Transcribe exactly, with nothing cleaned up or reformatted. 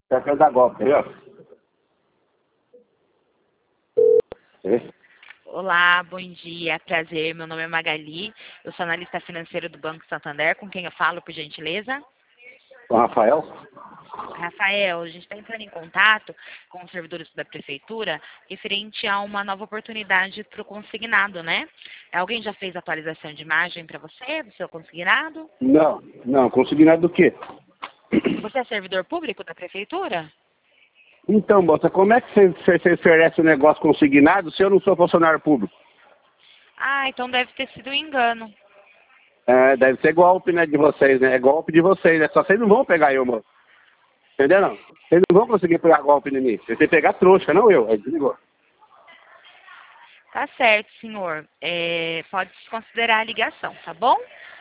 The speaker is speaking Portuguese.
Tá querendo dar golpe, viu? É. Olá, bom dia, prazer. Meu nome é Magali, eu sou analista financeiro do Banco Santander. Com quem eu falo, por gentileza? Com o Rafael? Rafael, a gente está entrando em contato com os servidores da prefeitura referente a uma nova oportunidade para o consignado, né? Alguém já fez atualização de imagem para você, do seu consignado? Não, não, consignado do quê? Você é servidor público da prefeitura? Então, moça, como é que você, você, você oferece um negócio consignado se eu não sou funcionário público? Ah, então deve ter sido um engano. É, deve ser golpe, né, de vocês, né? É golpe de vocês, né? Só vocês não vão pegar eu, moço. Entendeu, não? Vocês não vão conseguir pegar golpe em mim. Vocês têm que pegar trouxa, não eu. Aí desligou. Tá certo, senhor. É, pode considerar a ligação, tá bom?